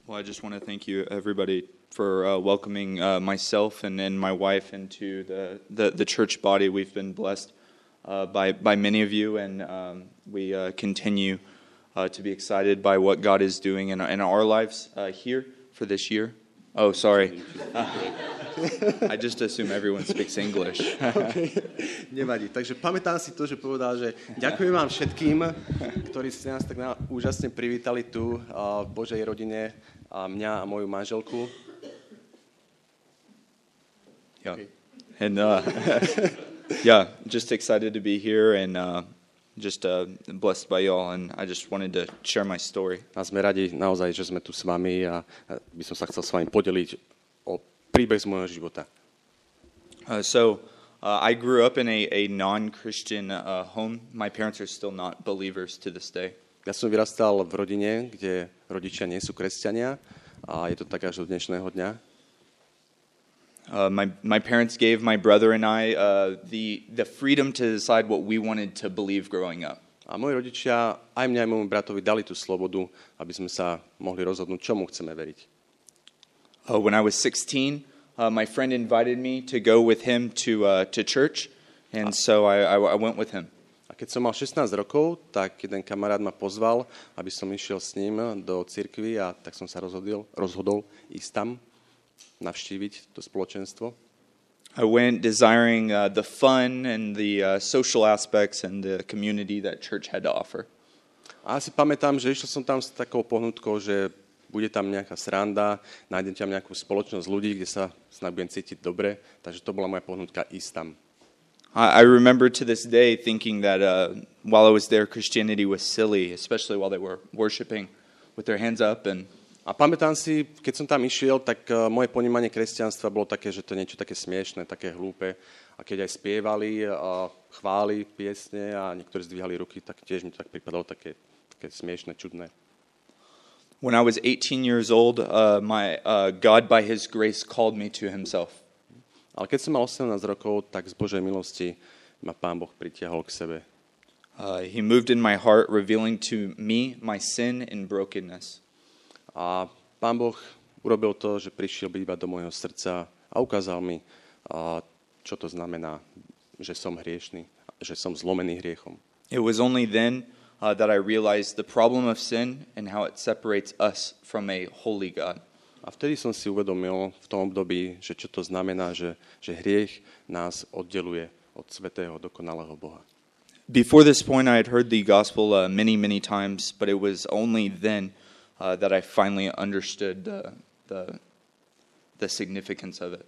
Well, I just want to thank you, everybody, for welcoming myself and my wife into the church body. We've been blessed by many of you, and we continue to be excited by what God is doing in our lives here for this year. Oh, sorry. I just assume everyone speaks English. Okay. Nevadí. Takže pamätám si to, že povedal, že ďakujem vám všetkým, ktorí ste nás tak úžasne privítali tu v Božej rodine, mňa a moju manželku. Yeah. Okay. And yeah, just excited to be here and just blessed by y'all, and I just wanted to share my story. A sme radi naozaj, že sme tu s vami a by som sa chcel s vami podeliť o príbeh z môjho života. I grew up in a non-Christian home. My parents are still not believers to this day. Ja som vyrastal v rodine, kde rodičia nie sú kresťania a je to tak až do dnešného dňa. My parents gave my brother and I the freedom to decide what we wanted to believe growing up. A moji rodičia aj mňa aj môjmu bratovi dali tú slobodu, aby sme sa mohli rozhodnúť, čomu chceme veriť. When I was 16, my friend invited me to go with him to church, and so I went with him. A keď som mal 16 rokov, tak jeden kamarát ma pozval, aby som išiel s ním do cirkvi a tak som sa rozhodol ísť tam, navštíviť to spoločenstvo. I went desiring the fun and the social aspects and the community that church had to offer. A ja si pamätám, že išiel som tam s takou pohnutkou, že bude tam nejaká sranda, nájdem tam nejakú spoločnosť ľudí, kde sa snad budem cítiť dobre, takže to bola moja pohnutka ísť tam. I remember to this day thinking that while I was there, Christianity was silly, especially while they were worshiping with their hands up. A pamätám si, keď som tam išiel, tak moje ponímanie kresťanstva bolo také, že to je niečo také smiešné, také hlúpe. A keď aj spievali chvály, piesne a niektorí zdvíhali ruky, tak tiež mi to tak pripadalo také smiešné, čudné. When I was 18 years old, God by His grace called me to Himself. Ale keď som mal 18 rokov, tak z Božej milosti ma Pán Boh pritiahol k sebe. He moved in my heart, revealing to me my sin and brokenness. A Pán Boh urobil to, že prišiel bývať do môjho srdca a ukázal mi, čo to znamená, že som hriešný, že som zlomený hriechom. It was only then that I realized the problem of sin and how it separates us from a holy God. A vtedy som si uvedomil v tom období, že čo to znamená, že hriech nás oddeluje od svätého, dokonalého Boha. Before this point, I had heard the gospel many times, but it was only then that I finally understood the significance of it.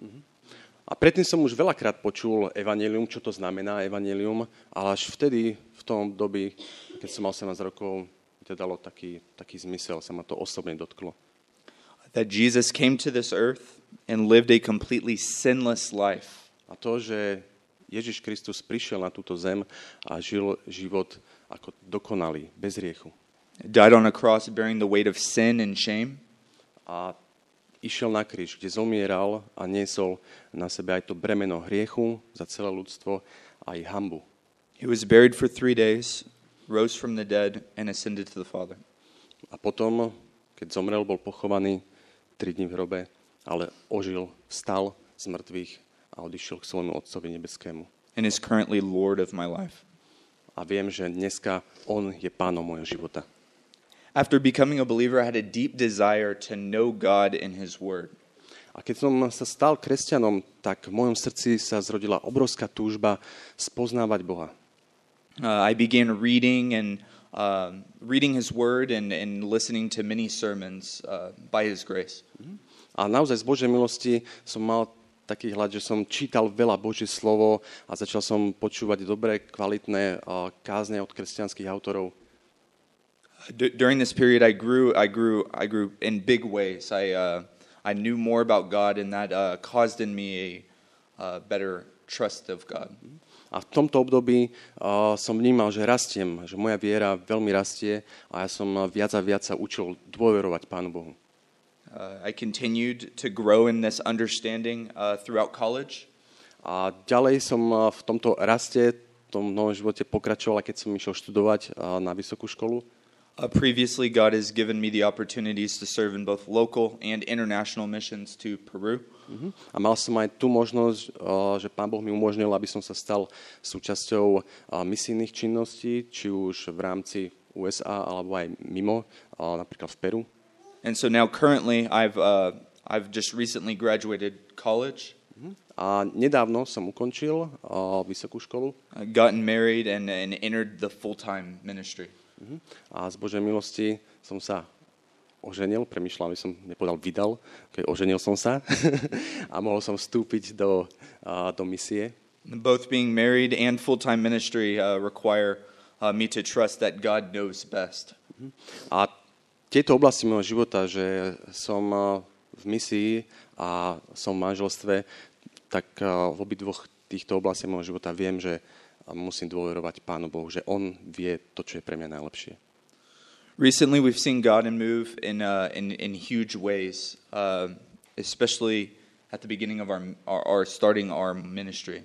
A predtým som už veľakrát počul evanjelium, čo to znamená evanjelium, ale až vtedy, v tom období, keď som mal 17 rokov, to dalo taký zmysel, sa ma to osobne dotklo. That Jesus came to this earth and lived a completely sinless life. A to, že Ježiš Kristus prišiel na túto zem a žil život ako dokonalý, bez hriechu. Died on a cross bearing the weight of sin and shame. A išiel na kríž, kde zomieral a niesol na sebe aj to bremeno hriechu za celé ľudstvo a aj hanbu. He was buried for 3 days, rose from the dead, and ascended to the Father. A potom, keď zomrel, bol pochovaný 3 dni v hrobe, ale ožil, vstal z mŕtvych a odišiel k svojmu Otcovi nebeskému. And is currently Lord of my life. A viem, že dneska on je pánom môjho života. After becoming a believer, I had a deep desire to know God in His Word. A keď som sa stal kresťanom, tak v mojom srdci sa zrodila obrovská túžba spoznávať Boha. I began reading His Word and listening to many sermons by His grace. A naozaj z Božej milosti som mal taký hľad, že som čítal veľa Božie slovo a začal som počúvať dobré, kvalitné kázne od kresťanských autorov. During this period, I grew in big ways. I knew more about God, and that caused in me a better trust of God. A v tomto období som vnímal, že rastiem, že moja viera veľmi rastie a ja som viac a viac sa učil dôverovať Pánu Bohu. I continued to grow in this understanding throughout college. A ďalej som v tomto raste, v tom novom živote pokračoval, keď som išiel študovať na vysokú školu. Previously, God has given me the opportunities to serve in both local and international missions to Peru. A mal som aj tú možnosť, že Pán Boh mi umožnil, aby som sa stal súčasťou misijných činností, či už v rámci USA alebo aj mimo, napríklad v Peru. And so now currently I've just recently graduated college. A nedávno som ukončil vysokú školu. Gotten married and entered the full-time ministry. A z Božej milosti som sa oženil, premýšľal, aby som nepovedal vydal, oženil som sa a mohol som vstúpiť do misie. Both being married and full-time ministry require me to trust that God knows best. A tieto oblasti môjho života, že som v misii a som v manželstve, tak v obidvoch týchto oblastiach môjho života viem, že musím dôverovať Pánu Bohu, že On vie to, čo je pre mňa najlepšie. Recently we've seen God move in huge ways, especially at the beginning of our starting our ministry.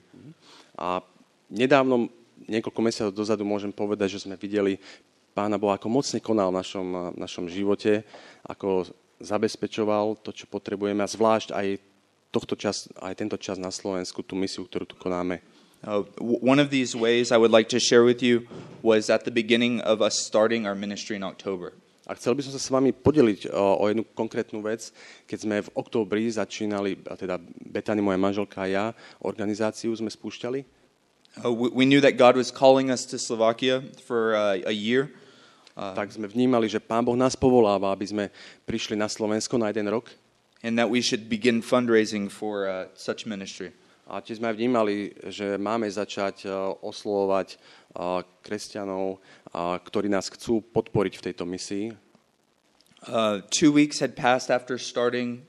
A nedávno, niekoľko mesiacov dozadu môžem povedať, že sme videli Pána Boha, ako mocne konal v našom živote, ako zabezpečoval to, čo potrebujeme, a zvlášť aj tento čas na Slovensku, tú misiu, ktorú tu konáme. One of these ways I would like to share with you was at the beginning of us starting our ministry in October. A chcel by som sa s vami podeliť o jednu konkrétnu vec, keď sme v októbri začínali, teda Betany, moja manželka a ja, organizáciu sme spúšťali. We knew that God was calling us to Slovakia for a year. Tak sme vnímali, že Pán Boh nás povoláva, aby sme prišli na Slovensko na 1 rok. And that we should begin fundraising for such ministry. A tiež sme vnímali, že máme začať oslovovať kresťanov, ktorí nás chcú podporiť v tejto misii. 2 weeks had passed after starting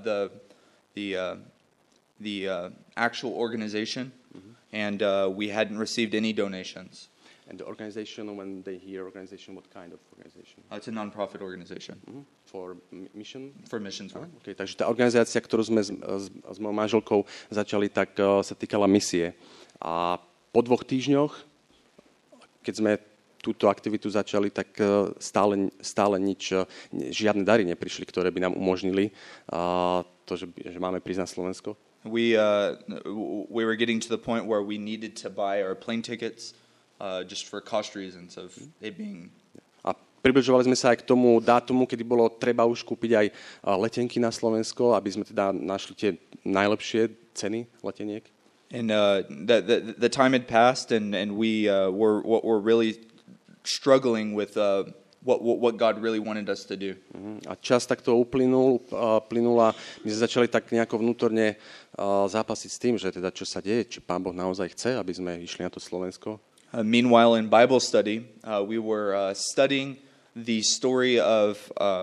the actual organization, and we hadn't received any donations. And the organization, when they hear organization, what kind of organization? It's a non-profit organization. For mission? For missions work. Okay, takže tá organizácia, ktorú sme s mojou manželkou začali, tak sa týkala misie. A po 2 týždňoch, keď sme túto aktivitu začali, tak stále žiadne dary neprišli, ktoré by nám umožnili to, že máme prísť na Slovensko. We were getting to the point where we needed to buy our plane tickets just for cost reasons of it being. A približovali sme sa aj k tomu dátumu, kedy bolo treba už kúpiť aj letenky na Slovensko, aby sme teda našli tie najlepšie ceny leteniek. And the time had passed, and we were really struggling with what God really wanted us to do. A čas takto plynula. My sme začali tak nejako vnútorne zápasiť s tým, že teda čo sa deje, či Pán Boh naozaj chce, aby sme išli na to Slovensko. Meanwhile, in Bible study, we were studying the story of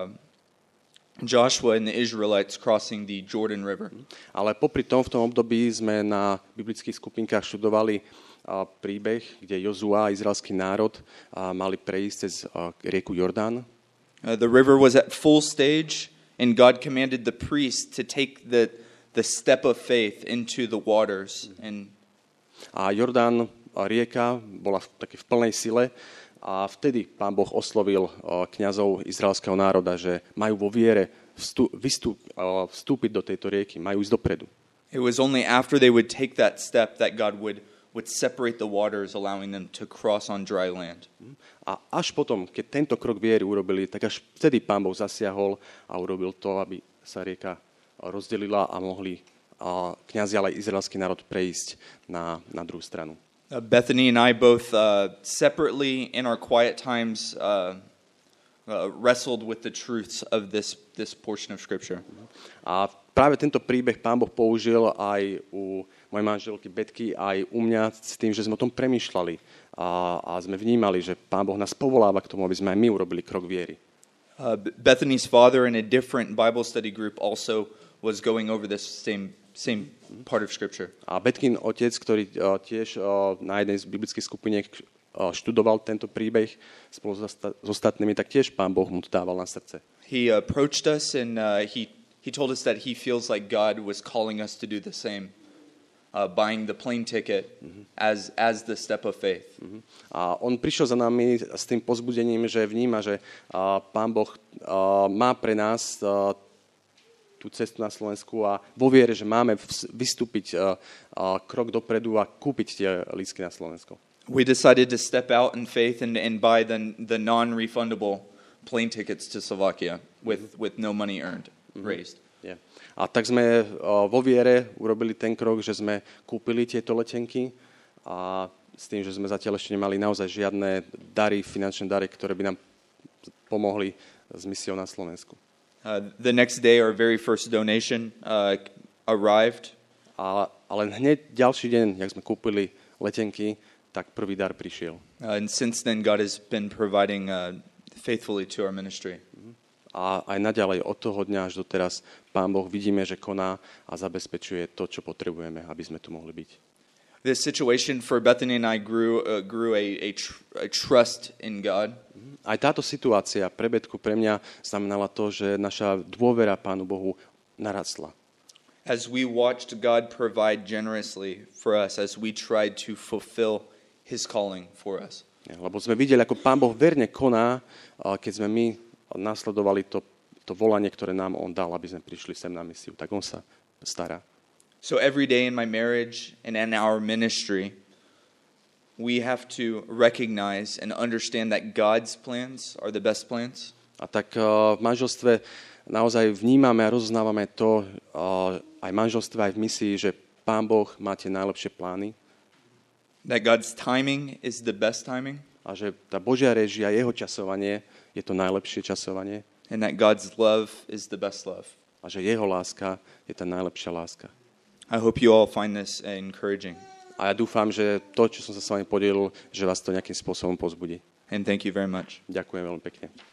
Joshua and the Israelites crossing the Jordan River. Ale popri tom, v tom období sme na biblických skupinkách študovali príbeh, kde Jozua a izraelský národ mali prejsť cez rieku Jordán. The river was at full stage, and God commanded the priests to take the step of faith into the waters. A Jordán, rieka, bola v plnej sile a vtedy Pán Boh oslovil kňazov izraelského národa, že majú vo viere vstúpiť do tejto rieky, majú ísť dopredu. It was only after they would take that step that God would separate the waters, allowing them to cross on dry land. A až potom, keď tento krok viery urobili, tak až vtedy Pán Boh zasiahol a urobil to, aby sa rieka rozdelila a mohli kňazi, ale aj izraelský národ prejsť na druhú stranu. Bethany and I both separately in our quiet times wrestled with the truths of this portion of Scripture. A práve tento príbeh Pán Boh použil aj u mojej manželky Betky, aj u mňa s tým, že sme o tom premýšľali a sme vnímali, že Pán Boh nás povoláva k tomu, aby sme aj my urobili krok viery. Bethany's father in a different Bible study group also was going over this same part of Scripture. A Betkin otec, ktorý tiež na jednej z biblických skupiniek študoval tento príbeh spolu s ostatnými, tak tiež Pán Boh mu to dával na srdce. He approached us and he told us that he feels like God was calling us to do the same. buying the plane ticket as the step of faith. A on prišiel za nami s tým povzbudením, že vníma, že Pán Boh má pre nás tú cestu na Slovensku a vo viere, že máme vystúpiť krok dopredu a kúpiť tie lístky na Slovensko. We decided to step out in faith and buy the non-refundable plane tickets to Slovakia with no money earned, raised. Yeah. A tak sme vo viere urobili ten krok, že sme kúpili tieto letenky a s tým, že sme zatiaľ ešte nemali naozaj žiadne dary, finančné dary, ktoré by nám pomohli s misiou na Slovensku. The next day, our very first donation arrived. Ale hneď ďalší deň, jak sme kúpili letenky, tak prvý dar prišiel. And since then, God has been providing faithfully to our ministry. A aj naďalej od toho dňa až do teraz Pán Boh vidíme, že koná a zabezpečuje to, čo potrebujeme, aby sme tu mohli byť. This situation for Bethany and I grew a trust in God. Aj táto situácia pre Betku, pre mňa znamenala to, že naša dôvera Pánu Bohu narastla. As we watched God provide generously for us, as we tried to fulfill His calling for us. Lebo sme videli, ako Pán Boh verne koná, keď sme my nasledovali to volanie, ktoré nám on dal, aby sme prišli sem na misiu. Tak on sa stará. So every day in my marriage and in our ministry, we have to recognize and understand that God's plans are the best plans. A tak v manželstve naozaj vnímame a rozoznávame to aj v manželstve, aj v misii, že Pán Boh má tie najlepšie plány. That God's timing is the best timing. A že tá Božia réžia, jeho časovanie je to najlepšie časovanie. And that God's love is the best love. A že jeho láska je tá najlepšia láska. I hope you all find this encouraging. A ja dúfam, že to, čo som sa s vami podelil, že vás to nejakým spôsobom povzbudí. And thank you very much. Ďakujem veľmi pekne.